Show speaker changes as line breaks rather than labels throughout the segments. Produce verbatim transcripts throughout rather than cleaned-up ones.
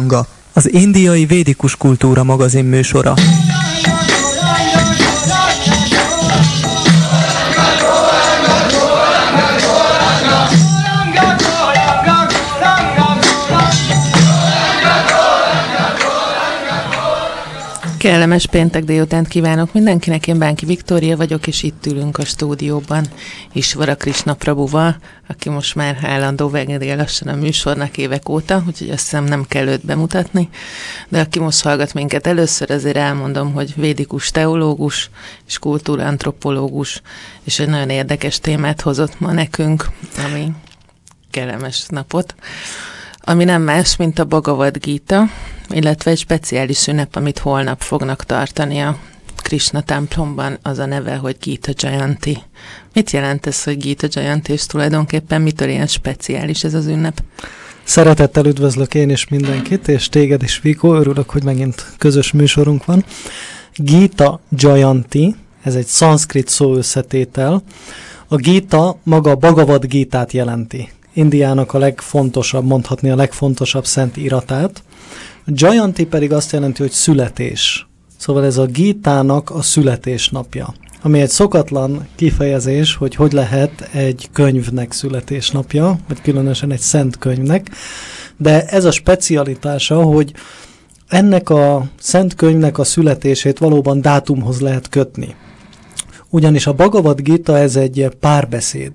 Góranga, az indiai védikus kultúra magazin műsora.
Kellemes péntek délutánt kívánok mindenkinek, én Bánki Viktória vagyok, és itt ülünk a stúdióban Isvara Krishna Prabhuval, aki most már állandó vendége lassan a műsornak évek óta, úgyhogy azt hiszem nem kell őt bemutatni, de aki most hallgat minket először, azért elmondom, hogy védikus teológus és kultúrantropológus, és egy nagyon érdekes témát hozott ma nekünk, ami kellemes napot, ami nem más, mint a Bhagavad Gita, illetve egy speciális ünnep, amit holnap fognak tartani a Krishna templomban, az a neve, hogy Gita Jayanti. Mit jelent ez, hogy Gita Jayanti, és tulajdonképpen mitől ilyen speciális ez az ünnep?
Szeretettel üdvözlök én is mindenkit, és téged is, Viko, örülök, hogy megint közös műsorunk van. Gita Jayanti, ez egy szanszkrit szó összetétel. A Gita maga a Bhagavad Gitát jelenti. Indiának a legfontosabb, mondhatni a legfontosabb szent iratát. Jayanti pedig azt jelenti, hogy születés. Szóval ez a Gitának a születésnapja, ami egy szokatlan kifejezés, hogy hogy lehet egy könyvnek születésnapja, vagy különösen egy szent könyvnek, de ez a specialitása, hogy ennek a szent könyvnek a születését valóban dátumhoz lehet kötni. Ugyanis a Bhagavad Gita ez egy párbeszéd.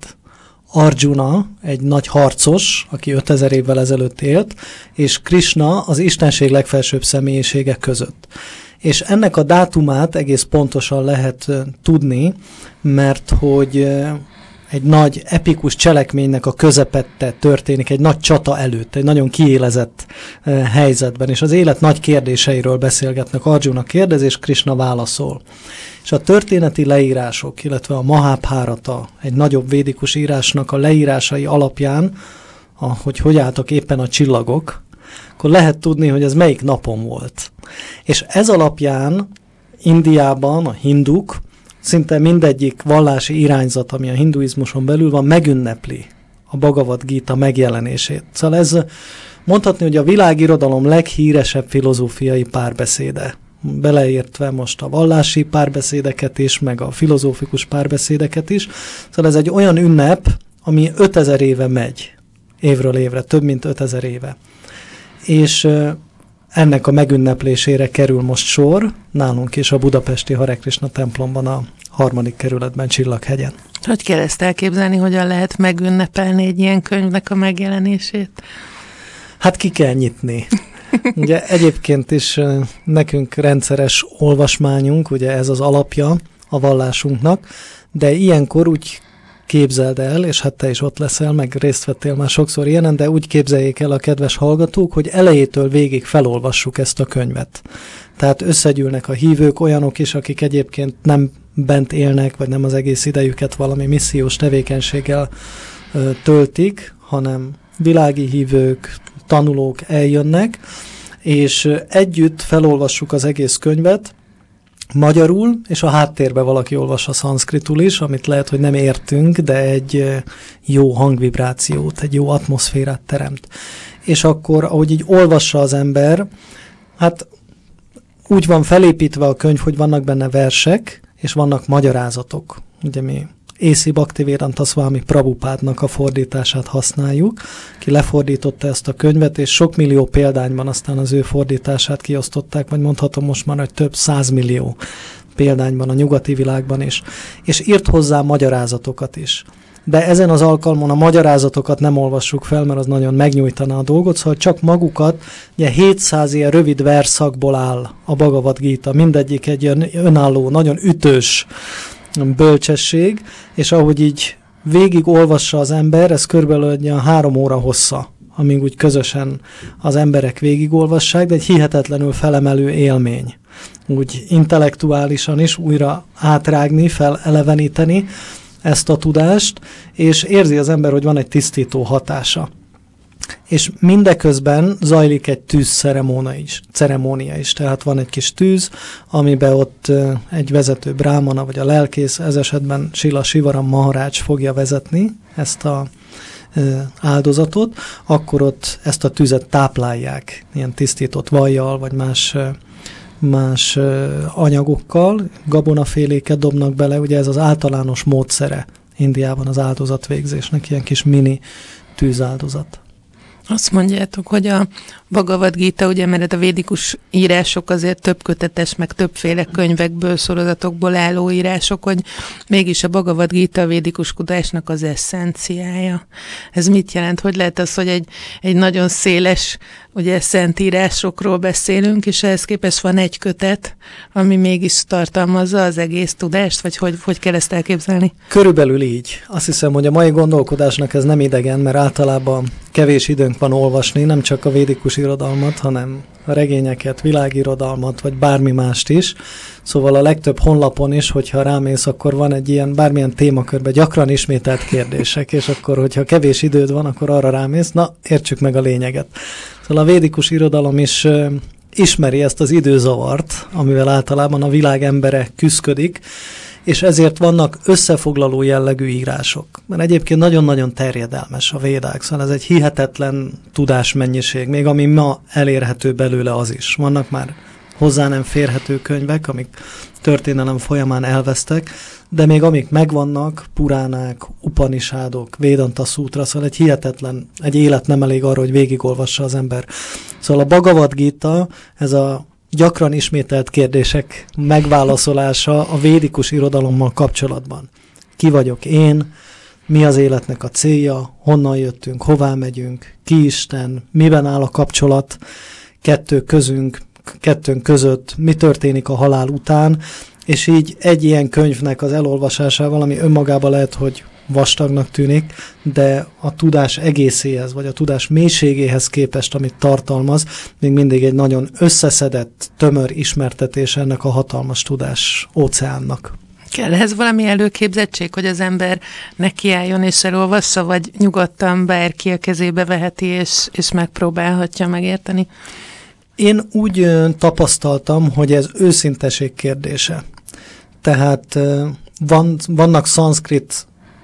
Arjuna, egy nagy harcos, aki ötezer évvel ezelőtt élt, és Krishna az istenség legfelsőbb személyisége között. És ennek a dátumát egész pontosan lehet uh, tudni, mert hogy uh, egy nagy epikus cselekménynek a közepette történik, egy nagy csata előtt, egy nagyon kiélezett uh, helyzetben, és az élet nagy kérdéseiről beszélgetnek. Arjuna kérdez, és Krishna válaszol. És a történeti leírások, illetve a Mahabharata, egy nagyobb védikus írásnak a leírásai alapján, hogy hogy álltak éppen a csillagok, akkor lehet tudni, hogy ez melyik napon volt. És ez alapján Indiában a hinduk, szinte mindegyik vallási irányzat, ami a hinduizmuson belül van, megünnepli a Bhagavad Gita megjelenését. Szóval ez mondhatni, hogy a világirodalom leghíresebb filozófiai párbeszéde. Beleértve most a vallási párbeszédeket is, meg a filozófikus párbeszédeket is. Szóval ez egy olyan ünnep, ami ötezer éve megy, évről évre, több mint ötezer éve. És ennek a megünneplésére kerül most sor, nálunk is a budapesti Hare Krishna templomban, a harmadik kerületben, Csillaghegyen.
Hogy kell ezt elképzelni, hogyan lehet megünnepelni egy ilyen könyvnek a megjelenését?
Hát ki kell nyitni. Ugye egyébként is nekünk rendszeres olvasmányunk, ugye ez az alapja a vallásunknak, de ilyenkor úgy képzeld el, és hát te is ott leszel, meg részt vettél már sokszor ilyenen, de úgy képzeljék el a kedves hallgatók, hogy elejétől végig felolvassuk ezt a könyvet. Tehát összegyűlnek a hívők, olyanok is, akik egyébként nem bent élnek, vagy nem az egész idejüket valami missziós tevékenységgel ö, töltik, hanem világi hívők, tanulók eljönnek, és együtt felolvassuk az egész könyvet magyarul, és a háttérben valaki olvas a szanszkritul is, amit lehet, hogy nem értünk, de egy jó hangvibrációt, egy jó atmoszférát teremt. És akkor, ahogy így olvassa az ember, hát úgy van felépítve a könyv, hogy vannak benne versek, és vannak magyarázatok. Ugye mi á cé Bhaktivedanta Swami Prabhupádnak a fordítását használjuk, ki lefordította ezt a könyvet, és sok millió példányban aztán az ő fordítását kiosztották, vagy mondhatom most már, hogy több százmillió példányban a nyugati világban is, és írt hozzá magyarázatokat is. De ezen az alkalmon a magyarázatokat nem olvassuk fel, mert az nagyon megnyújtaná a dolgot, szóval csak magukat, ugye hétszáz ilyen rövid versszakból áll a Bhagavad Gita, mindegyik egy ilyen önálló, nagyon ütős bölcsesség, és ahogy így végig olvassa az ember, ez körülbelül egy három óra hossza, amíg úgy közösen az emberek végigolvassák, de egy hihetetlenül felemelő élmény. Úgy intellektuálisan is újra átrágni, feleleveníteni ezt a tudást, és érzi az ember, hogy van egy tisztító hatása. És mindeközben zajlik egy tűzceremónia is, ceremónia is. Tehát van egy kis tűz, amiben ott egy vezető brámana, vagy a lelkész, ez esetben Srila Sivaram Maharaj fogja vezetni ezt a áldozatot, akkor ott ezt a tüzet táplálják ilyen tisztított vajjal, vagy más, más anyagokkal, gabonaféléket dobnak bele, ugye ez az általános módszere Indiában az áldozatvégzésnek, ilyen kis mini tűzáldozat.
Azt mondjátok, hogy a Bhagavad Gita, ugye, mert a védikus írások azért több kötetes, meg többféle könyvekből, sorozatokból álló írások, hogy mégis a Bhagavad Gita a védikus tudásnak az eszenciája. Ez mit jelent? Hogy lehet az, hogy egy, egy nagyon széles, ugye, szentírásokról beszélünk, és ehhez képest van egy kötet, ami mégis tartalmazza az egész tudást, vagy hogy, hogy kell ezt elképzelni?
Körülbelül így. Azt hiszem, hogy a mai gondolkodásnak ez nem idegen, mert általában kevés időnk van olvasni, nem csak a védikus irodalmat, hanem a regényeket, világirodalmat, vagy bármi mást is. Szóval a legtöbb honlapon is, hogyha rámész, akkor van egy ilyen bármilyen témakörben gyakran ismételt kérdések, és akkor, hogyha kevés időd van, akkor arra rámész, na, értsük meg a lényeget. Szóval a védikus irodalom is uh, ismeri ezt az időzavart, amivel általában a világ embere küszködik, és ezért vannak összefoglaló jellegű írások. Mert egyébként nagyon-nagyon terjedelmes a védák, szóval ez egy hihetetlen tudásmennyiség, még ami ma elérhető belőle az is. Vannak már hozzá nem férhető könyvek, amik történelem folyamán elvesztek, de még amik megvannak, puránák, upanisádok, Védanta szútra, szóval egy hihetetlen, egy élet nem elég arra, hogy végigolvassa az ember. Szóval a Bhagavad Gita, ez a gyakran ismételt kérdések megválaszolása a védikus irodalommal kapcsolatban. Ki vagyok én, mi az életnek a célja, honnan jöttünk, hová megyünk, ki Isten, miben áll a kapcsolat kettő közünk, kettőnk között, mi történik a halál után, és így egy ilyen könyvnek az elolvasásával, ami önmagában lehet, hogy vastagnak tűnik, de a tudás egészéhez, vagy a tudás mélységéhez képest, amit tartalmaz, még mindig egy nagyon összeszedett, tömör ismertetés ennek a hatalmas tudás óceánnak.
Kell ehhez valami előképzettség, hogy az ember nekiálljon és elolvassa, vagy nyugodtan bárki a kezébe veheti, és, és megpróbálhatja megérteni?
Én úgy ö, tapasztaltam, hogy ez őszinteség kérdése. Tehát ö, van, vannak szanszkrit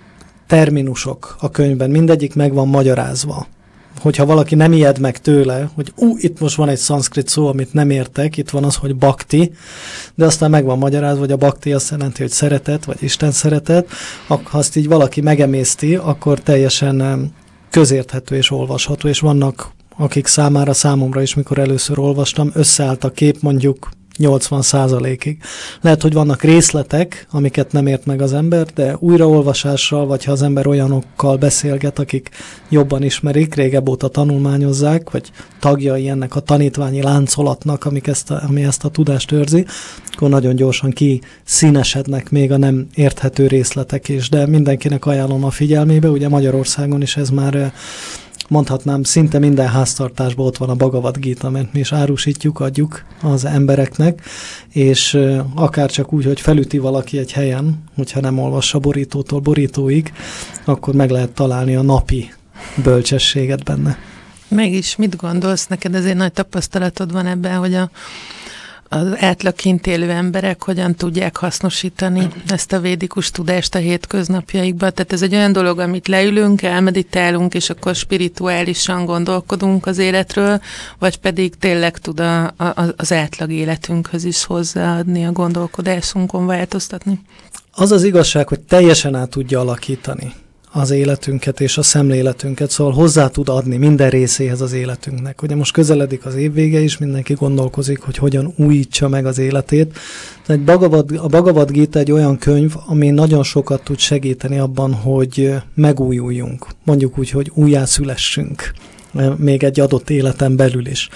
terminusok a könyvben, mindegyik meg van magyarázva. Hogyha valaki nem ijed meg tőle, hogy ú, itt most van egy szanszkrit szó, amit nem értek, itt van az, hogy bhakti, de aztán meg van magyarázva, hogy a bhakti azt jelenti, hogy szeretet, vagy Isten szeretet, ha azt így valaki megemészti, akkor teljesen közérthető és olvasható, és vannak, akik számára, számomra is, mikor először olvastam, összeállt a kép mondjuk nyolcvan százalékig. Lehet, hogy vannak részletek, amiket nem ért meg az ember, de újraolvasással, vagy ha az ember olyanokkal beszélget, akik jobban ismerik, régebb óta tanulmányozzák, vagy tagjai ennek a tanítványi láncolatnak, amik ezt a, ami ezt a tudást őrzi, akkor nagyon gyorsan kiszínesednek még a nem érthető részletek is, de mindenkinek ajánlom a figyelmébe, ugye Magyarországon is ez már mondhatnám, szinte minden háztartásban ott van a Bhagavad Gita, mert mi is árusítjuk, adjuk az embereknek, és akár csak úgy, hogy felüti valaki egy helyen, hogyha nem olvassa borítótól borítóig, akkor meg lehet találni a napi bölcsességet benne.
Mégis mit gondolsz? Neked ezért nagy tapasztalatod van ebben, hogy a az átlag kint élő emberek hogyan tudják hasznosítani ezt a védikus tudást a hétköznapjaikban. Tehát ez egy olyan dolog, amit leülünk, elmeditálunk, és akkor spirituálisan gondolkodunk az életről, vagy pedig tényleg tud a, a, az átlag életünkhöz is hozzáadni, a gondolkodásunkon változtatni.
Az az igazság, hogy teljesen át tudja alakítani az életünket és a szemléletünket, szóval hozzá tud adni minden részéhez az életünknek. Ugye most közeledik az évvége is, mindenki gondolkozik, hogy hogyan újítsa meg az életét. Tehát Bhagavad, a Bhagavad Gita egy olyan könyv, ami nagyon sokat tud segíteni abban, hogy megújuljunk. Mondjuk úgy, hogy újjászülessünk, még egy adott életen belül is.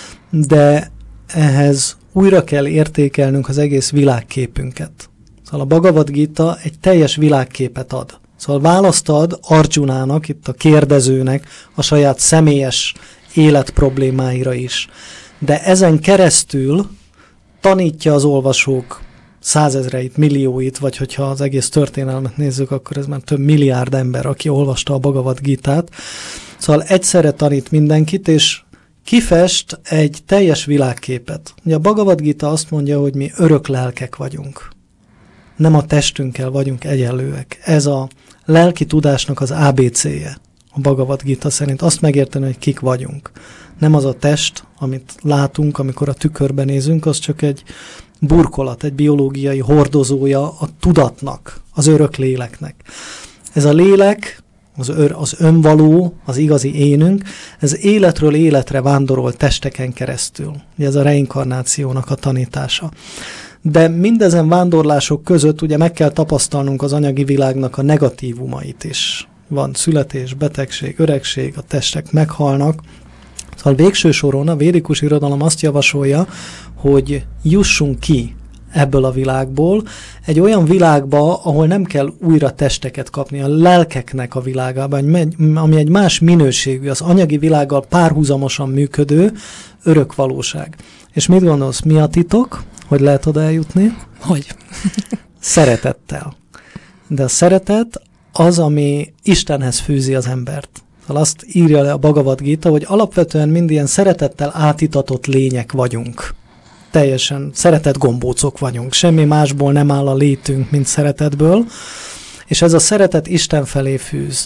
De ehhez újra kell értékelnünk az egész világképünket. Szóval a Bhagavad Gita egy teljes világképet ad. Szóval választ ad Arjunának, itt a kérdezőnek, a saját személyes életproblémáira is. De ezen keresztül tanítja az olvasók százezreit, millióit, vagy hogyha az egész történelmet nézzük, akkor ez már több milliárd ember, aki olvasta a Bhagavad Gitát. Szóval egyszerre tanít mindenkit, és kifest egy teljes világképet. Ugye a Bhagavad Gita azt mondja, hogy mi örök lelkek vagyunk. Nem a testünkkel vagyunk egyenlőek. Ez a lelki tudásnak az á bé céje. a Bhagavad Gita szerint. Azt megérteni, hogy kik vagyunk. Nem az a test, amit látunk, amikor a tükörben nézünk, az csak egy burkolat, egy biológiai hordozója a tudatnak, az örök léleknek. Ez a lélek, az, ör, az önvaló, az igazi énünk, ez életről életre vándorol testeken keresztül. Ugye ez a reinkarnációnak a tanítása. De mindezen vándorlások között ugye meg kell tapasztalnunk az anyagi világnak a negatívumait is. Van születés, betegség, öregség, a testek meghalnak. Szóval végső soron a védikus irodalom azt javasolja, hogy jussunk ki ebből a világból, egy olyan világba, ahol nem kell újra testeket kapni, a lelkeknek a világában, ami egy más minőségű, az anyagi világgal párhuzamosan működő örök valóság. És mit gondolsz, mi a titok, hogy lehet oda eljutni?
Hogy?
Szeretettel. De a szeretet az, ami Istenhez fűzi az embert. Azt írja le a Bhagavad Gita, hogy alapvetően mind ilyen szeretettel átitatott lények vagyunk. Teljesen szeretett gombócok vagyunk. Semmi másból nem áll a létünk, mint szeretetből. És ez a szeretet Isten felé fűz.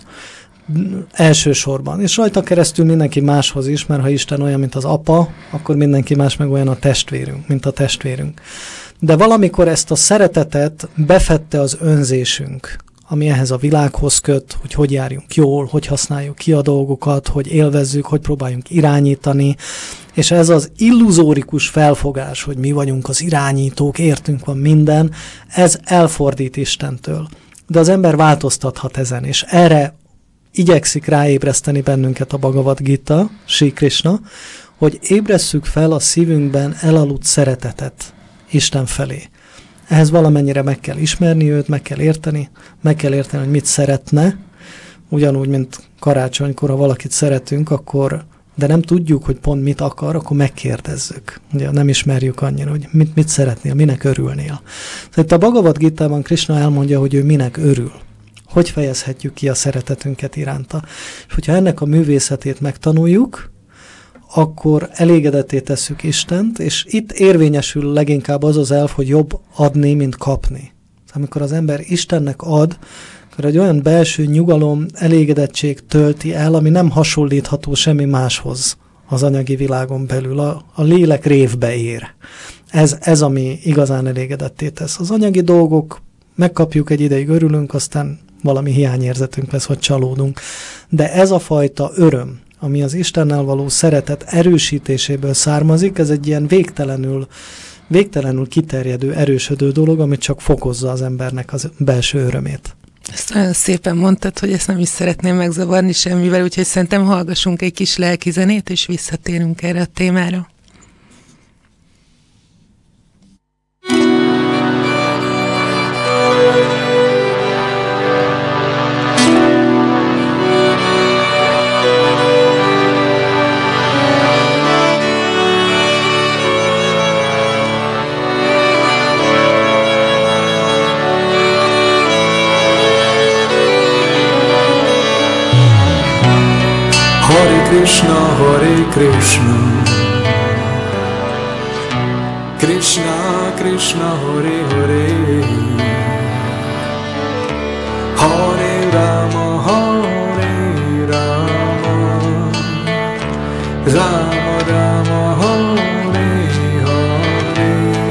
Elsősorban. És rajta keresztül mindenki máshoz is, mert ha Isten olyan, mint az apa, akkor mindenki más meg olyan a testvérünk, mint a testvérünk. De valamikor ezt a szeretetet befette az önzésünk, ami ehhez a világhoz köt, hogy hogy járjunk jól, hogy használjuk ki a dolgokat, hogy élvezzük, hogy próbáljunk irányítani, és ez az illuzórikus felfogás, hogy mi vagyunk az irányítók, értünk van minden, ez elfordít Istentől. De az ember változtathat ezen, és erre igyekszik ráébreszteni bennünket a Bhagavad Gita, Sri Krishna, hogy ébresszük fel a szívünkben elaludt szeretetet Isten felé. Ehhez valamennyire meg kell ismerni őt, meg kell érteni, meg kell érteni, hogy mit szeretne, ugyanúgy, mint karácsonykor, ha valakit szeretünk, akkor, de nem tudjuk, hogy pont mit akar, akkor megkérdezzük. Ugye nem ismerjük annyira, hogy mit, mit szeretnél, minek örülnél. Tehát a Bhagavad Gitában Krishna elmondja, hogy ő minek örül. Hogy fejezhetjük ki a szeretetünket iránta. És hogyha ennek a művészetét megtanuljuk, akkor elégedetté tesszük Istent, és itt érvényesül leginkább az az elv, hogy jobb adni, mint kapni. Amikor az ember Istennek ad, akkor egy olyan belső nyugalom, elégedettség tölti el, ami nem hasonlítható semmi máshoz az anyagi világon belül. A, a lélek révbe ér. Ez, ez, ami igazán elégedetté tesz. Az anyagi dolgok, megkapjuk egy ideig, örülünk, aztán valami hiányérzetünk lesz, hogy csalódunk. De ez a fajta öröm, ami az Istennel való szeretet erősítéséből származik, ez egy ilyen végtelenül, végtelenül kiterjedő, erősödő dolog, amit csak fokozza az embernek az belső örömét.
Ezt olyan szépen mondtad, hogy ezt nem is szeretném megzavarni semmivel, úgyhogy szerintem hallgassunk egy kis lelki zenét, és visszatérünk erre a témára.
Krishna, Hare Krishna, Krishna, Krishna, Hare Hare, Hare Rama, Hare Rama, Rama Rama, Hare Hare,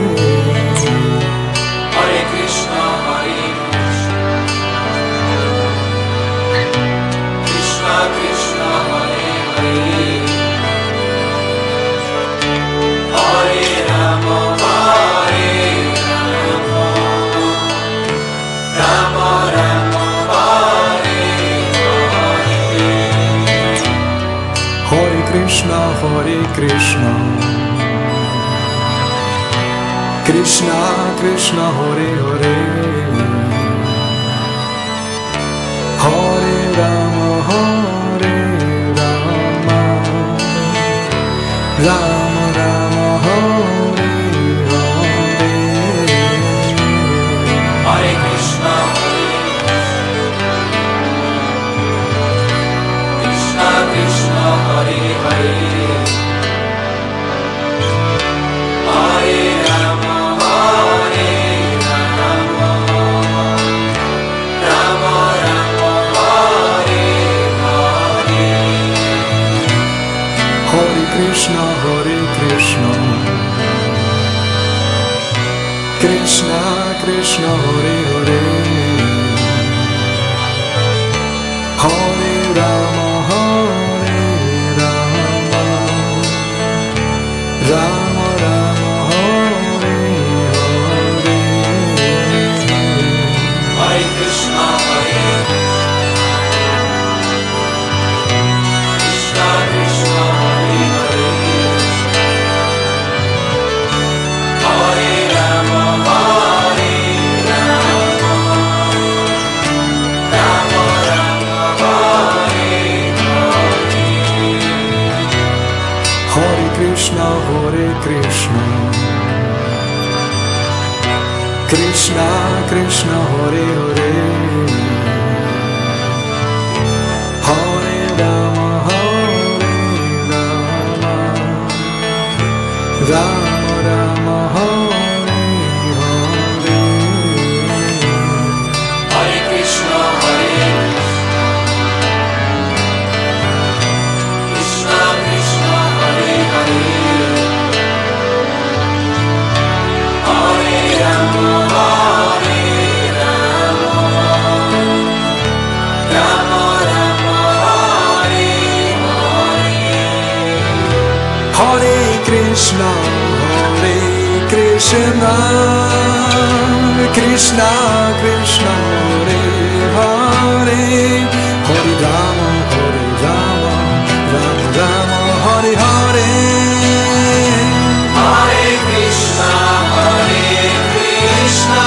Hare Krishna, Hare Krishna, Krishna Krishna, Hare Hare Rama, Hare Rama, Rama Rama, Hare Hare, Hare Krishna, Hare Krishna, Krishna Krishna, Hare Hare, Hare Rama, Hare Rama, Rama Rama, Hare Hare, Hare Krishna, Krishna Krishna, Hare Hare, Hare Rama, Hare Rama,
Krishna, Krishna, Hare Hare, Hare Rama, Hare Rama, Rama Rama, Hare Hare,
Hare Krishna, Hare Krishna, Krishna, Hare Hare, Hare Rama, Hare Rama, Rama Rama, Hare Hare,
Hare Krishna, Hare Krishna, Krishna Krishna, Hare Hare, Hare Rama, Hare Rama, Rama Rama, Hare Hare,
Hare Krishna, Hare Krishna, Krishna, Hare Hare, Hare Rama, Hare Rama, Rama Rama, Hare Hare,
Hare Krishna, Hare Krishna, Krishna Krishna, Hare Hare, Hare Rama, Hare Rama, Rama Rama, Hare Hare,
Hare Krishna, Hare Krishna,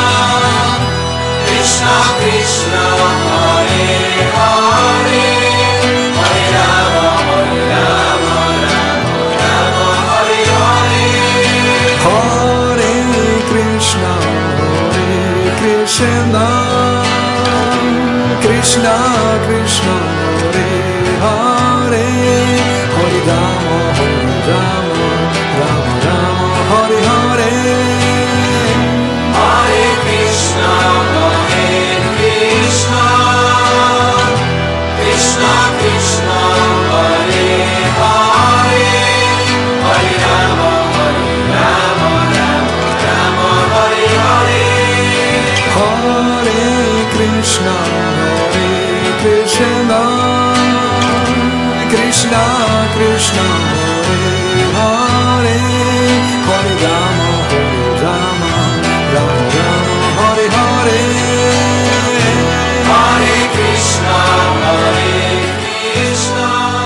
Krishna Krishna, Hare Hare, Hare Rama, Hare Rama, Rama Rama, Hare Hare,
Hare Krishna, Hare Krishna, Krishna Krishna, Hare Hare, Hare Rama, Hare Rama, Rama Rama, Hare Hare,
Hare Krishna, Hare Krishna, Krishna Krishna, Hare Hare, Hare Rama, Hare Rama, Rama Rama, Hare Hare,
Hare Krishna, Hare Krishna, Krishna Krishna, Hare Hare, Hare Rama, Hare Rama, Rama Rama, Hare Hare,
Hare Krishna, Hare Krishna,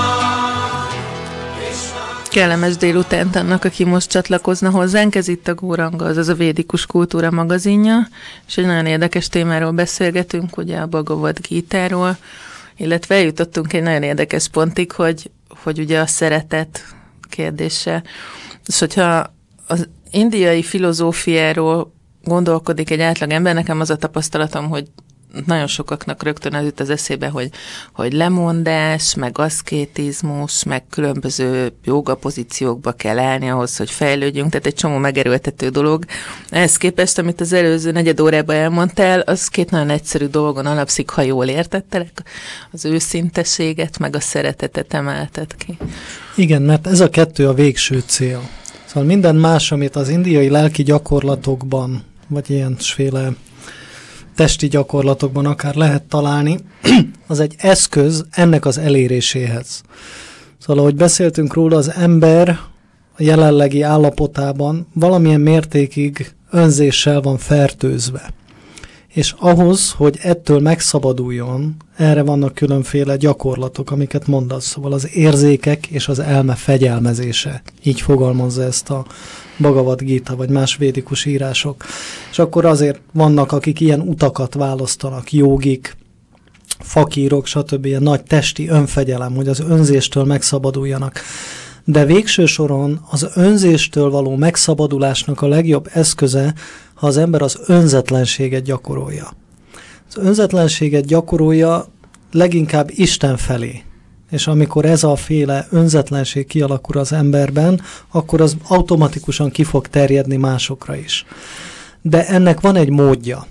Krishna.
Kellemes délutánt annak, aki most csatlakozna hozzánk. Ez itt a Góranga, azaz a Védikus Kultúra magazinja, és egy nagyon érdekes témáról beszélgetünk, ugye a Bhagavad Gítáról, illetve eljutottunk egy nagyon érdekes pontig, hogy, hogy ugye a szeretet kérdése. És hogyha az indiai filozófiáról gondolkodik egy átlag ember, nekem az a tapasztalatom, hogy nagyon sokaknak rögtön az jut az eszébe, hogy, hogy lemondás, meg aszkétizmus, meg különböző jóga pozíciókba kell állni ahhoz, hogy fejlődjünk, tehát egy csomó megerőltető dolog. Ehhez képest, amit az előző negyed órában elmondtál, az két nagyon egyszerű dolgon alapszik, ha jól értettelek, az őszinteséget, meg a szeretetet emelted ki.
Igen, mert ez a kettő a végső cél. Szóval minden más, amit az indiai lelki gyakorlatokban, vagy ilyesféle testi gyakorlatokban akár lehet találni, az egy eszköz ennek az eléréséhez. Szóval, ahogy beszéltünk róla, az ember a jelenlegi állapotában valamilyen mértékig önzéssel van fertőzve. És ahhoz, hogy ettől megszabaduljon, erre vannak különféle gyakorlatok, amiket mondasz. Szóval az érzékek és az elme fegyelmezése. Így fogalmazza ezt a Bhagavad Gita, vagy más védikus írások. És akkor azért vannak, akik ilyen utakat választanak, jógik, fakírok, stb. Ilyen nagy testi önfegyelem, hogy az önzéstől megszabaduljanak. De végső soron az önzéstől való megszabadulásnak a legjobb eszköze, ha az ember az önzetlenséget gyakorolja. Az önzetlenséget gyakorolja leginkább Isten felé. És amikor ez a féle önzetlenség kialakul az emberben, akkor az automatikusan ki fog terjedni másokra is. De ennek van egy módja.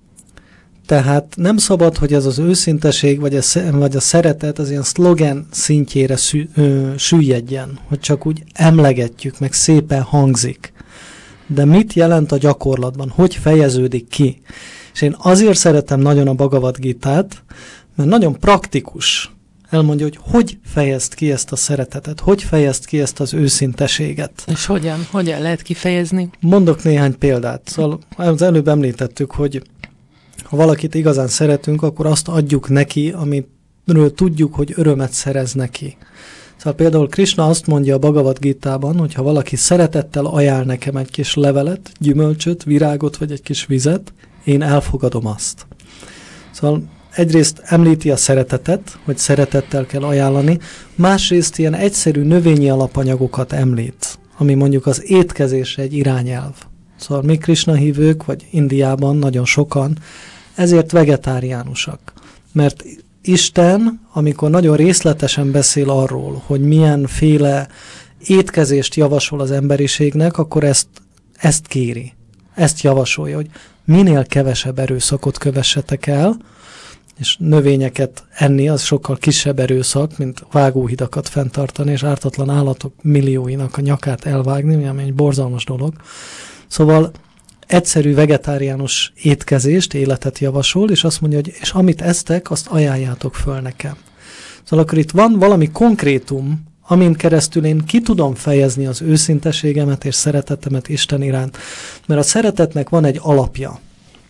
Tehát nem szabad, hogy ez az őszinteség vagy a, vagy a szeretet az ilyen szlogen szintjére szü, ö, süllyedjen, hogy csak úgy emlegetjük, meg szépen hangzik. de mit jelent a gyakorlatban? Hogy fejeződik ki? És én azért szeretem nagyon a Bhagavad Gitát, mert nagyon praktikus. Elmondja, hogy hogy fejezt ki ezt a szeretetet, hogy fejezt ki ezt az őszinteséget.
És hogyan? Hogyan lehet kifejezni?
Mondok néhány példát. Szóval az előbb említettük, hogy ha valakit igazán szeretünk, akkor azt adjuk neki, amiről tudjuk, hogy örömet szerez neki. Szóval például Krishna azt mondja a Bhagavad Gitában, hogy ha valaki szeretettel ajánl nekem egy kis levelet, gyümölcsöt, virágot vagy egy kis vizet, én elfogadom azt. Szóval egyrészt említi a szeretetet, hogy szeretettel kell ajánlani, másrészt ilyen egyszerű növényi alapanyagokat említ, ami mondjuk az étkezésre egy irányelv. Szóval mi Krishna hívők, vagy Indiában nagyon sokan, ezért vegetáriánusak. Mert Isten, amikor nagyon részletesen beszél arról, hogy milyenféle étkezést javasol az emberiségnek, akkor ezt, ezt kéri. Ezt javasolja, hogy minél kevesebb erőszakot kövessetek el, és növényeket enni, az sokkal kisebb erőszak, mint vágóhidakat fenntartani, és ártatlan állatok millióinak a nyakát elvágni, ami egy borzalmas dolog. Szóval egyszerű vegetáriánus étkezést, életet javasol, és azt mondja, hogy és amit esztek, azt ajánljátok föl nekem. Szóval akkor itt van valami konkrétum, amin keresztül én ki tudom fejezni az őszinteségemet és szeretetemet Isten iránt. Mert a szeretetnek van egy alapja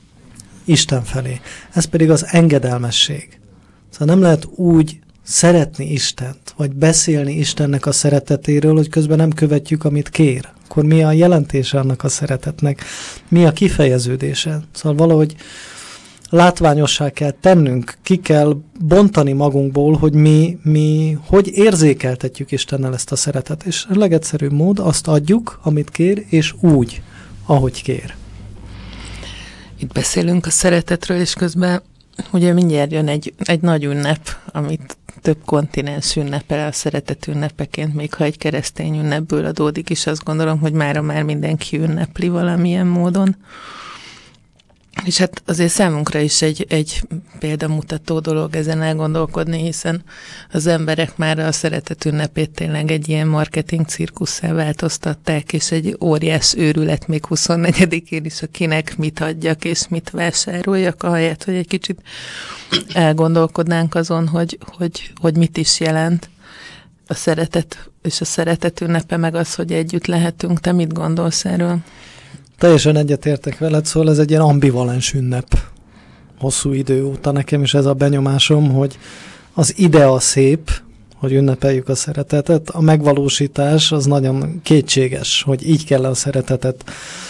Isten felé. Ez pedig az engedelmesség. Szóval nem lehet úgy szeretni Istent, vagy beszélni Istennek a szeretetéről, hogy közben nem követjük, amit kér. Akkor mi a jelentése annak a szeretetnek? Mi a kifejeződése? Szóval valahogy látványossá kell tennünk, ki kell bontani magunkból, hogy mi, mi hogy érzékeltetjük Istennel ezt a szeretet. És a legegyszerűbb mód, azt adjuk, amit kér, és úgy, ahogy kér.
Itt beszélünk a szeretetről, és közben ugye mindjárt jön egy, egy nagy ünnep, amit több kontinens ünnepel a szeretet ünnepeként, még ha egy keresztény ünnepből adódik is, azt gondolom, hogy mára már mindenki ünnepli valamilyen módon. És hát azért számunkra is egy, egy példamutató dolog ezen elgondolkodni, hiszen az emberek már a szeretet ünnepét tényleg egy ilyen marketing cirkusszá változtatták, és egy óriás őrület még huszonnegyedikén is, akinek mit adjak és mit vásároljak, ahelyett, hogy egy kicsit elgondolkodnánk azon, hogy, hogy, hogy mit is jelent a szeretet, és a szeretet ünnepe meg az, hogy együtt lehetünk. Te mit gondolsz erről?
Teljesen egyetértek veled, szóval ez egy ilyen ambivalens ünnep. Hosszú idő óta nekem is ez a benyomásom, hogy az idea szép, hogy ünnepeljük a szeretetet, a megvalósítás az nagyon kétséges, hogy így kell a szeretetet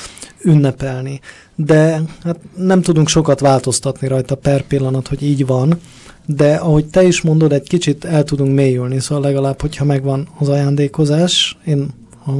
ünnepelni. De hát nem tudunk sokat változtatni rajta per pillanat, hogy így van, de ahogy te is mondod, egy kicsit el tudunk mélyülni, szóval legalább, hogyha megvan az ajándékozás, én a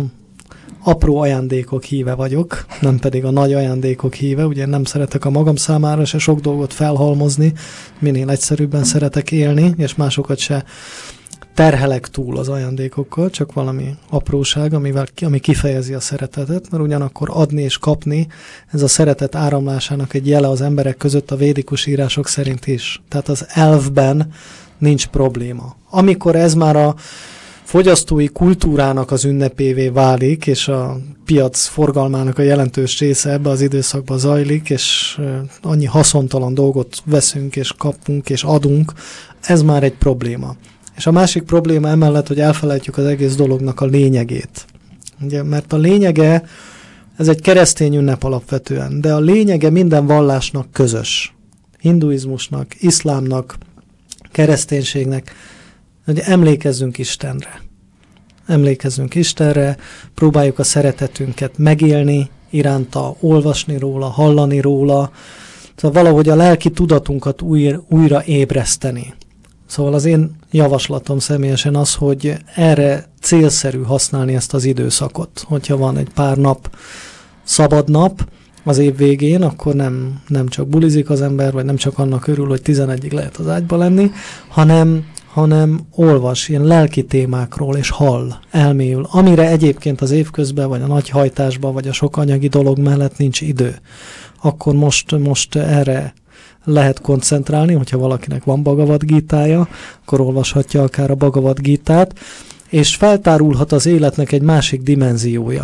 apró ajándékok híve vagyok, nem pedig a nagy ajándékok híve, ugye nem szeretek a magam számára se sok dolgot felhalmozni, minél egyszerűbben szeretek élni, és másokat se terhelek túl az ajándékokkal, csak valami apróság, amivel, ami kifejezi a szeretetet, mert ugyanakkor adni és kapni, ez a szeretet áramlásának egy jele az emberek között a védikus írások szerint is. Tehát az elvben nincs probléma. Amikor ez már a fogyasztói kultúrának az ünnepévé válik, és a piac forgalmának a jelentős része ebbe az időszakba zajlik, és annyi haszontalan dolgot veszünk, és kapunk, és adunk, ez már egy probléma. És a másik probléma emellett, hogy elfelejtjük az egész dolognak a lényegét. Ugye, mert a lényege, ez egy keresztény ünnep alapvetően, de a lényege minden vallásnak közös. Hinduizmusnak, iszlámnak, kereszténységnek, hogy emlékezzünk Istenre. Emlékezzünk Istenre, próbáljuk a szeretetünket megélni, iránta olvasni róla, hallani róla, szóval valahogy a lelki tudatunkat újra, újra ébreszteni. Szóval az én javaslatom személyesen az, hogy erre célszerű használni ezt az időszakot. Hogyha van egy pár nap, szabad nap az év végén, akkor nem, nem csak bulizik az ember, vagy nem csak annak örül, hogy tizenegyig lehet az ágyba lenni, hanem hanem olvas ilyen lelki témákról, és hall, elmélyül, amire egyébként az évközben, vagy a nagy hajtásban, vagy a sok anyagi dolog mellett nincs idő. Akkor most, most erre lehet koncentrálni, hogyha valakinek van Bhagavad Gitája, akkor olvashatja akár a Bhagavad Gitát, és feltárulhat az életnek egy másik dimenziója.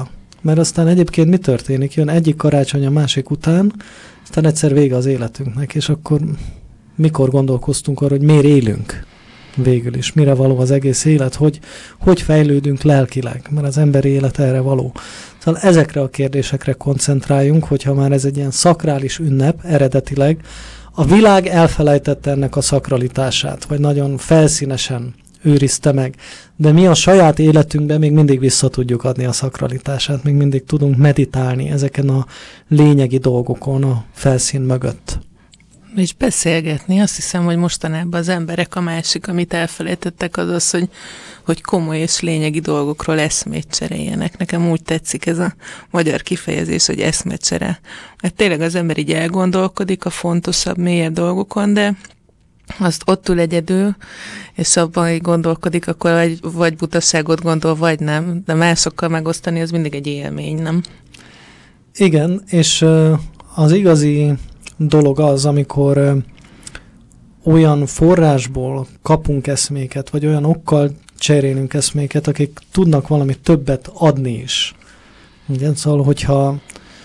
mert aztán egyébként mi történik? Jön egyik karácsony a másik után, aztán egyszer vége az életünknek, és akkor mikor gondolkoztunk arra, hogy miért élünk végül is, mire való az egész élet, hogy, hogy fejlődünk lelkileg, mert az emberi élet erre való. Szóval ezekre a kérdésekre koncentráljunk, hogyha már ez egy ilyen szakrális ünnep eredetileg, a világ elfelejtette ennek a szakralitását, vagy nagyon felszínesen őrizte meg, de mi a saját életünkben még mindig vissza tudjuk adni a szakralitását, még mindig tudunk meditálni ezeken a lényegi dolgokon a felszín mögött.
És beszélgetni, azt hiszem, hogy mostanában az emberek a másik, amit elfelejtettek, az az, hogy, hogy komoly és lényegi dolgokról eszmét cseréljenek. Nekem úgy tetszik ez a magyar kifejezés, hogy eszmecsere. Mert tényleg az ember így elgondolkodik a fontosabb, mélyebb dolgokon, de azt ott ül egyedül, és abban így gondolkodik, akkor vagy, vagy butaságot gondol, vagy nem. De másokkal megosztani, az mindig egy élmény, nem?
Igen, és az igazi dolog az, amikor ö, olyan forrásból kapunk eszméket, vagy olyan okkal cserélünk eszméket, akik tudnak valami többet adni is. Ugye? Szóval, hogyha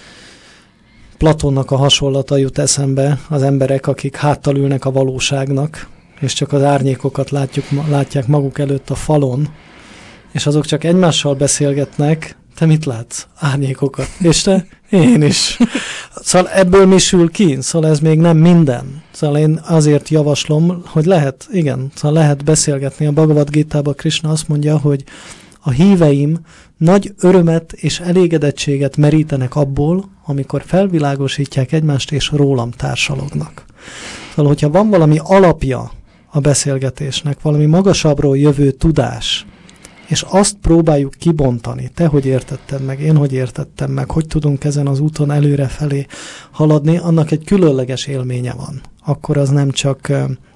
Platónnak a hasonlata jut eszembe, az emberek, akik háttal ülnek a valóságnak, és csak az árnyékokat látjuk, látják maguk előtt a falon, és azok csak egymással beszélgetnek, te mit látsz? Árnyékokat. És te? Én is. Szóval ebből mi sül ki? Szóval ez még nem minden. Szóval én azért javaslom, hogy lehet, igen, szóval lehet beszélgetni. A Bhagavad Gitában Krishna azt mondja, hogy a híveim nagy örömet és elégedettséget merítenek abból, amikor felvilágosítják egymást és rólam társalognak. Szóval, hogyha van valami alapja a beszélgetésnek, valami magasabbról jövő tudás, és azt próbáljuk kibontani, te hogy értetted meg, én hogy értettem meg, hogy tudunk ezen az úton előrefelé haladni, annak egy különleges élménye van. Akkor az nem csak,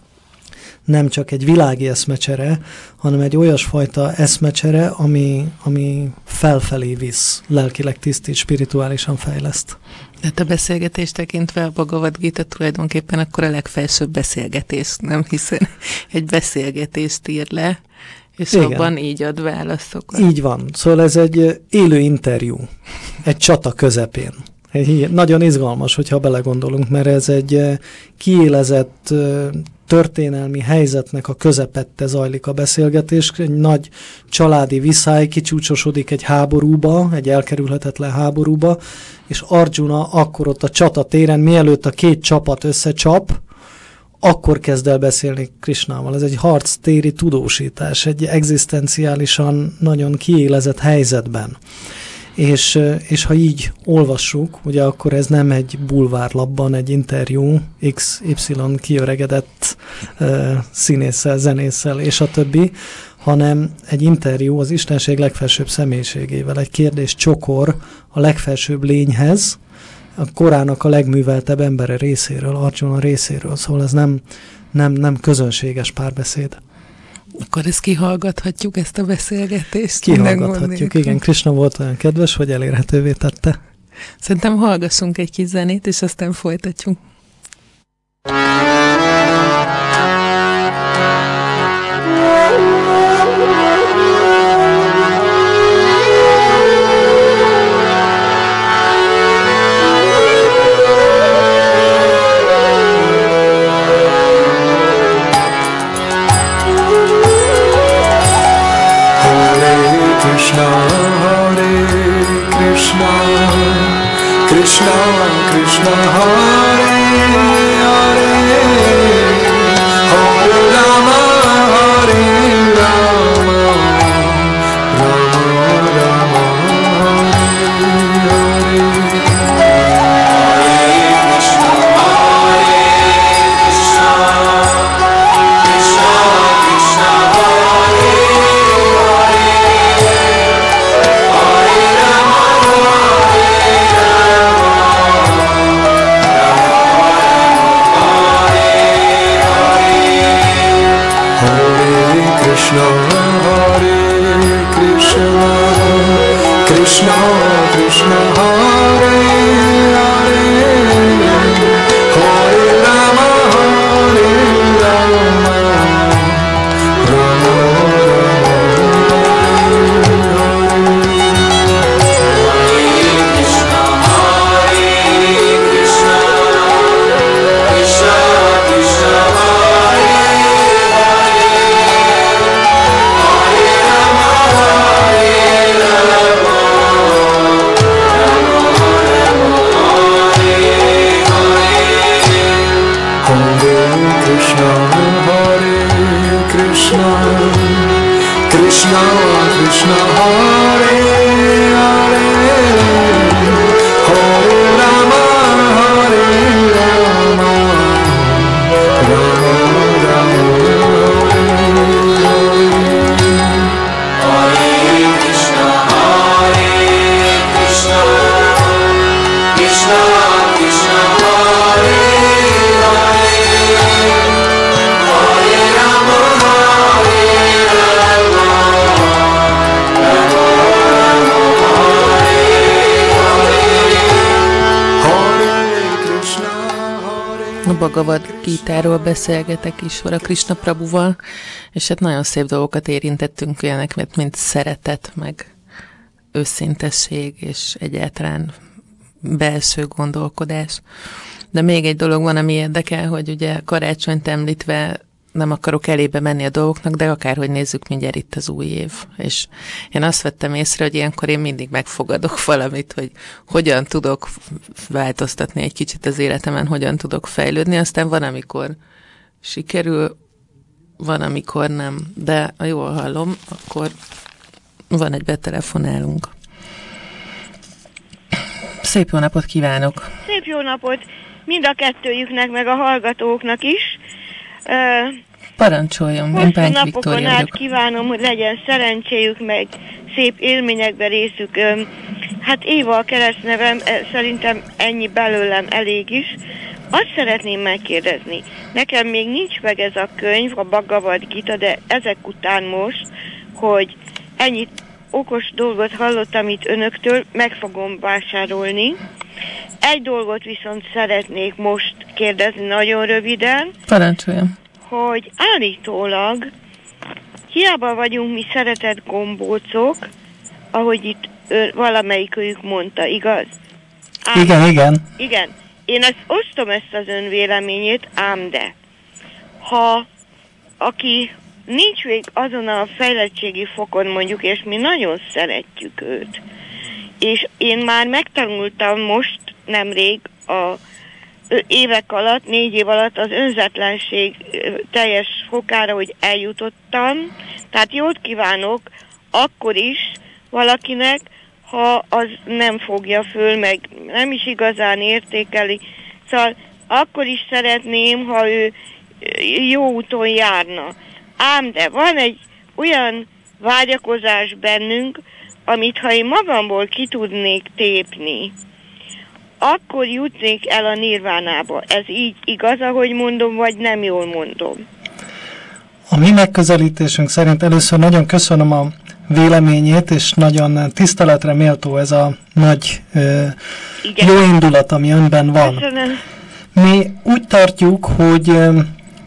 nem csak egy világi eszmecsere, hanem egy olyasfajta eszmecsere, ami, ami felfelé visz, lelkileg tisztít, spirituálisan fejleszt.
De a beszélgetés tekintve a Bhagavad Gita tulajdonképpen akkor a legfelsőbb beszélgetés, nem? Hiszen egy beszélgetést ír le, és igen, abban így ad válaszokat.
Így van. Szóval ez egy élő interjú, egy csata közepén. Egy, nagyon izgalmas, hogyha belegondolunk, mert ez egy kiélezett történelmi helyzetnek a közepette zajlik a beszélgetés. Egy nagy családi viszály kicsúcsosodik egy háborúba, egy elkerülhetetlen háborúba, és Arjuna akkor ott a csatatéren, mielőtt a két csapat összecsap, akkor kezd el beszélni Krishnával. Ez egy harctéri tudósítás, egy egzisztenciálisan nagyon kiélezett helyzetben. És, és ha így olvassuk, ugye akkor ez nem egy bulvárlapban egy interjú, iksz ipszilon kiöregedett uh, színésszel, zenésszel és a többi, hanem egy interjú az Istenség legfelsőbb személyiségével, egy kérdés csokor a legfelsőbb lényhez, a korának a legműveltebb embere részéről, Arjuna részéről, szóval ez nem, nem, nem közönséges párbeszéd.
Akkor ezt kihallgathatjuk, ezt a beszélgetést?
Kihallgathatjuk, igen. Krishna volt olyan kedves, hogy elérhetővé tette.
Szerintem hallgassunk egy kis zenét, és aztán folytatjuk.
Krishna, Krishna, Hare Hare, Hare Rama, Hare Rama, Rama Rama, Hare Hare, Hare Krishna, Hare Krishna, Krishna Krishna, Hare Hare, Hare Rama, Hare
A Bhagavad Gítáról beszélgetek Isvara Krishna Prabhuval, és hát nagyon szép dolgokat érintettünk ilyenek, mint, mint szeretet, meg őszintesség, és egyáltalán belső gondolkodás. De még egy dolog van, ami érdekel, hogy ugye karácsonyt említve nem akarok elébe menni a dolgoknak, de akárhogy nézzük, mindjárt itt az új év. És én azt vettem észre, hogy ilyenkor én mindig megfogadok valamit, hogy hogyan tudok változtatni egy kicsit az életemen, hogyan tudok fejlődni. Aztán van, amikor sikerül, van, amikor nem. De ha jól hallom, akkor van egy betelefonálunk. Szép jó napot kívánok!
Szép jó napot mind a kettőjüknek, meg a hallgatóknak is. Uh,
Parancsoljon, én Bánki
napokon
Viktória
át
vagyok.
kívánom, hogy legyen szerencséjük, meg szép élményekbe részük. Um, hát Éva a keresztnevem, szerintem ennyi belőlem elég is. Azt szeretném megkérdezni, nekem még nincs meg ez a könyv, a Bhagavad Gita, de ezek után most, hogy ennyit okos dolgot hallottam itt önöktől, meg fogom vásárolni. Egy dolgot viszont szeretnék most kérdezni nagyon röviden.
Parancsoljon.
Hogy állítólag hiába vagyunk mi szeretett gombócok, ahogy itt ő, valamelyikőjük mondta, igaz?
Ám, igen, igen.
Igen. Én ezt osztom, ezt az ön véleményét, ám de ha aki nincs még azon a fejlettségi fokon mondjuk, és mi nagyon szeretjük őt, és én már megtanultam most nemrég a évek alatt, négy év alatt az önzetlenség teljes fokára, hogy eljutottam. Tehát jót kívánok akkor is valakinek, ha az nem fogja föl, meg nem is igazán értékeli. Szóval akkor is szeretném, ha ő jó úton járna. Ám de van egy olyan vágyakozás bennünk, amit ha én magamból ki tudnék tépni, akkor jutnék el a nirvánába. Ez így igaz, ahogy mondom, vagy nem jól mondom?
A mi megközelítésünk szerint először nagyon köszönöm a véleményét, és nagyon tiszteletre méltó ez a nagy ö, jó indulat, ami önben van.
Köszönöm.
Mi úgy tartjuk, hogy ö,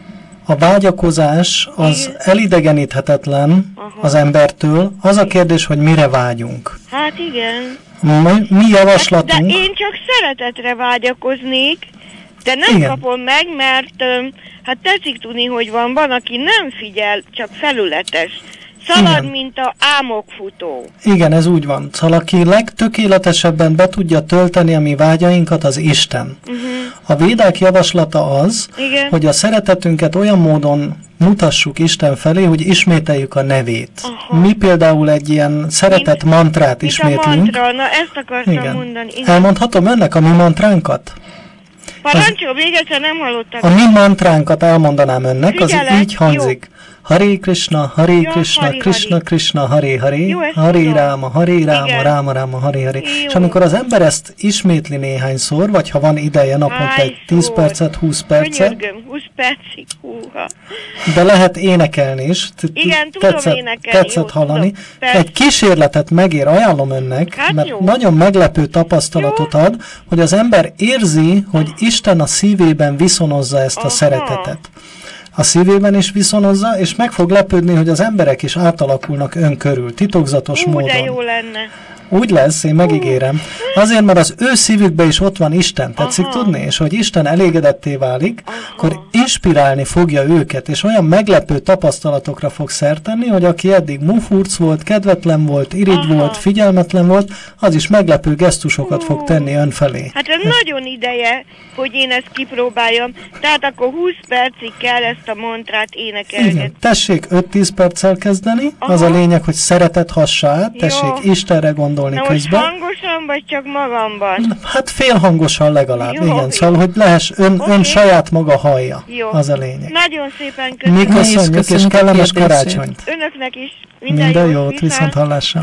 a vágyakozás az igen. elidegeníthetetlen aha. az embertől. Az a kérdés, hogy mire vágyunk.
Hát igen.
Mi, mi javaslatunk...
De én csak szeretetre vágyakoznék, de nem igen. kapom meg, mert hát tetszik tudni, hogy van, van, aki nem figyel, csak felületes. Szalad, igen. mint a álmokfutó.
Igen, ez úgy van. Szóval aki legtökéletesebben be tudja tölteni a mi vágyainkat, az Isten. Uh-huh. A védák javaslata az, igen. hogy a szeretetünket olyan módon mutassuk Isten felé, hogy ismételjük a nevét. Aha. Mi például egy ilyen szeretet mint, mantrát mint ismétlünk.
A mantra, na ezt akartam igen. mondani. Igen.
Elmondhatom önnek a mi mantránkat?
Parancsol, még egyszer nem hallottam.
A mi mantránkat elmondanám önnek, figyelek, az így hangzik. Jó. Hare Krishna, Hare ja, Krishna, hari, Krishna hari. Krishna, Hare Hare, jó, Hare Ráma, Hare Ráma, Ráma Ráma, Hare Hare. Jó. És amikor az ember ezt ismétli néhányszor, vagy ha van ideje naponta egy tíz percet, húsz percet.
Könyörgöm, húsz percig, húha.
De lehet énekelni is.
Igen, tudom
tetszett,
énekelni.
Tetszett jó, hallani. Tudom, egy kísérletet megér, ajánlom önnek, hát mert jó. nagyon meglepő tapasztalatot jó. ad, hogy az ember érzi, hogy Isten a szívében viszonozza ezt a aha. szeretetet. A szívében is viszonozza, és meg fog lepődni, hogy az emberek is átalakulnak ön körül, titokzatos
Ú,
módon.
De jó lenne.
Úgy lesz, én megígérem. Azért, mert az ő szívükben is ott van Isten, tetszik aha. tudni? És hogy Isten elégedetté válik, aha. akkor inspirálni fogja őket, és olyan meglepő tapasztalatokra fog szert tenni, hogy aki eddig mufurc volt, kedvetlen volt, irigy aha. volt, figyelmetlen volt, az is meglepő gesztusokat fog tenni ön felé.
Hát ez nagyon ideje, hogy én ezt kipróbáljam. Tehát akkor húsz percig kell ezt a mantrát énekelni.
Igen, tessék öt-tíz perccel kezdeni, aha. az a lényeg, hogy szeretet hassa át, tessék jó. Istenre gondolni. Na közben.
Most hangosan, vagy csak magamban?
Hát félhangosan legalább, jó, igen. Jó. Szóval, hogy lehess, ön, okay. ön saját maga hallja. Jó. Az a lényeg.
Nagyon szépen köszönöm.
Mi köszönjük, és kellemes karácsonyt.
Önöknek is. Minden,
minden jót, jót viszont hallásra.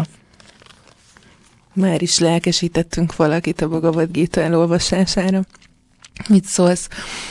Már is lelkesítettünk valakit a Bhagavad Gita elolvasására. Mit szólsz?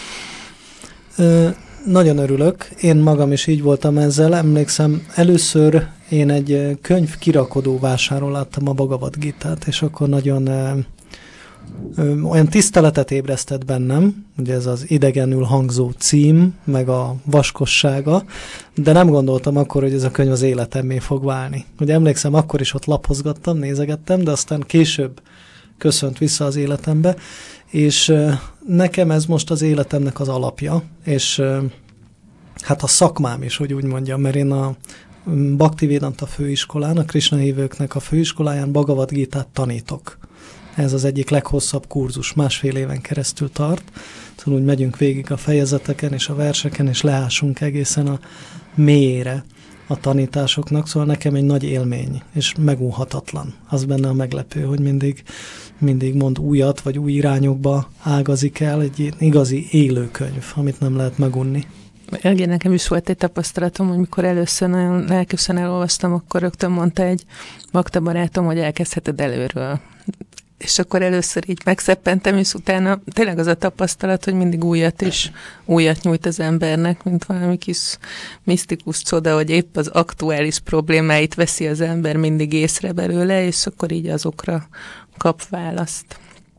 Ö, nagyon örülök. Én magam is így voltam ezzel. Emlékszem, először én egy könyv kirakodó vásáron láttam a Bhagavad Gitát, és akkor nagyon ö, olyan tiszteletet ébresztett bennem, ugye ez az idegenül hangzó cím, meg a vaskossága, de nem gondoltam akkor, hogy ez a könyv az életemmé fog válni. Ugye emlékszem, akkor is ott lapozgattam, nézegettem, de aztán később köszönt vissza az életembe, és ö, nekem ez most az életemnek az alapja, és ö, hát a szakmám is, hogy úgy mondjam, mert én a Bhaktivedanta főiskolán, a Krishna hívőknek a főiskoláján Bhagavad Gítát tanítok. Ez az egyik leghosszabb kurzus, másfél éven keresztül tart. Szóval úgy megyünk végig a fejezeteken és a verseken, és leásunk egészen a mélyére a tanításoknak, szóval nekem egy nagy élmény, és megúhatatlan. Az benne a meglepő, hogy mindig, mindig mond újat, vagy új irányokba ágazik el, egy igazi élőkönyv, amit nem lehet megunni.
Igen, nekem is volt egy tapasztalatom, hogy mikor először nagyon lelkesen elolvastam, akkor rögtön mondta egy bakta barátom, hogy elkezdheted előről. És akkor először így megszeppentem, és utána tényleg az a tapasztalat, hogy mindig újat és újat nyújt az embernek, mint valami kis misztikus csoda, hogy épp az aktuális problémáit veszi az ember mindig észre belőle, és akkor így azokra kap választ.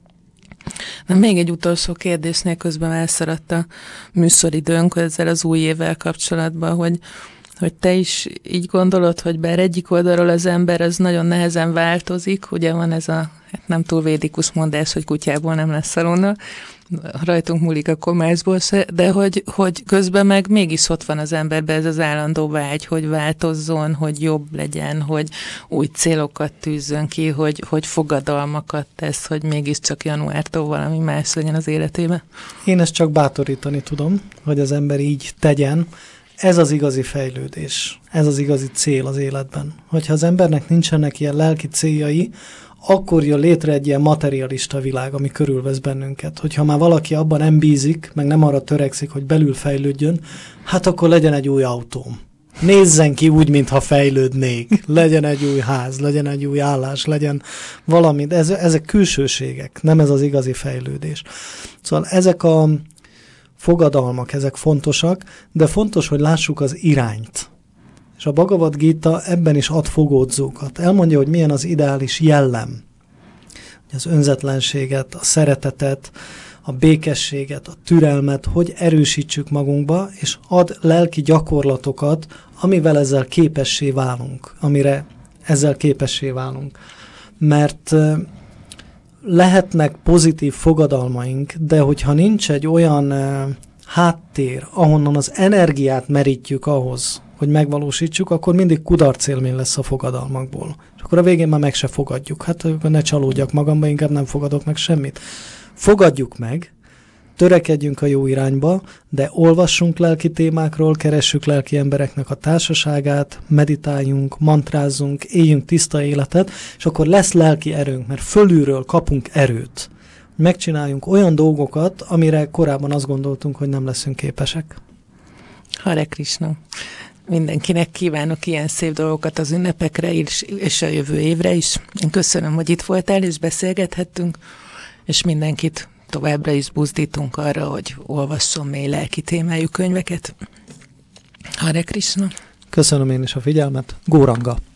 Na, még egy utolsó kérdésnél közben elszaradt a műsoridőnk ezzel az új évvel kapcsolatban, hogy, hogy te is így gondolod, hogy bár egyik oldalról az ember az nagyon nehezen változik, ugye van ez a hát nem túl védikus mondás, hogy kutyából nem lesz szalonna, rajtunk múlik a komászból se, de hogy, hogy közben meg mégis ott van az emberben ez az állandó vágy, hogy változzon, hogy jobb legyen, hogy új célokat tűzzön ki, hogy, hogy fogadalmakat tesz, hogy mégiscsak januártól valami más legyen az életében.
Én ezt csak bátorítani tudom, hogy az ember így tegyen. Ez az igazi fejlődés, ez az igazi cél az életben. Hogyha az embernek nincsenek ilyen lelki céljai, akkor jön létre egy ilyen materialista világ, ami körülvesz bennünket. Hogyha már valaki abban nem bízik, meg nem arra törekszik, hogy belül fejlődjön, hát akkor legyen egy új autóm. Nézzen ki úgy, mintha fejlődnék. Legyen egy új ház, legyen egy új állás, legyen valami. Ez, ezek külsőségek, nem ez az igazi fejlődés. Szóval ezek a fogadalmak, ezek fontosak, de fontos, hogy lássuk az irányt. És a Bhagavad Gita ebben is ad fogódzókat. Elmondja, hogy milyen az ideális jellem. Az önzetlenséget, a szeretetet, a békességet, a türelmet, hogy erősítsük magunkba, és ad lelki gyakorlatokat, amivel ezzel képessé válunk, amire ezzel képessé válunk. Mert lehetnek pozitív fogadalmaink, de hogyha nincs egy olyan háttér, ahonnan az energiát merítjük ahhoz, hogy megvalósítsuk, akkor mindig kudarcélmény lesz a fogadalmakból. És akkor a végén már meg se fogadjuk. Hát akkor ne csalódjak magamba, inkább nem fogadok meg semmit. Fogadjuk meg, törekedjünk a jó irányba, de olvassunk lelki témákról, keressük lelki embereknek a társaságát, meditáljunk, mantrázzunk, éljünk tiszta életet, és akkor lesz lelki erőnk, mert fölülről kapunk erőt. Megcsináljunk olyan dolgokat, amire korábban azt gondoltunk, hogy nem leszünk képesek.
Hare Krishna! Mindenkinek kívánok ilyen szép dolgokat az ünnepekre is, és a jövő évre is. Én köszönöm, hogy itt voltál, és beszélgethettünk, és mindenkit továbbra is buzdítunk arra, hogy olvasson mély lelki témájú könyveket. Hare Krishna!
Köszönöm én is a figyelmet. Góranga!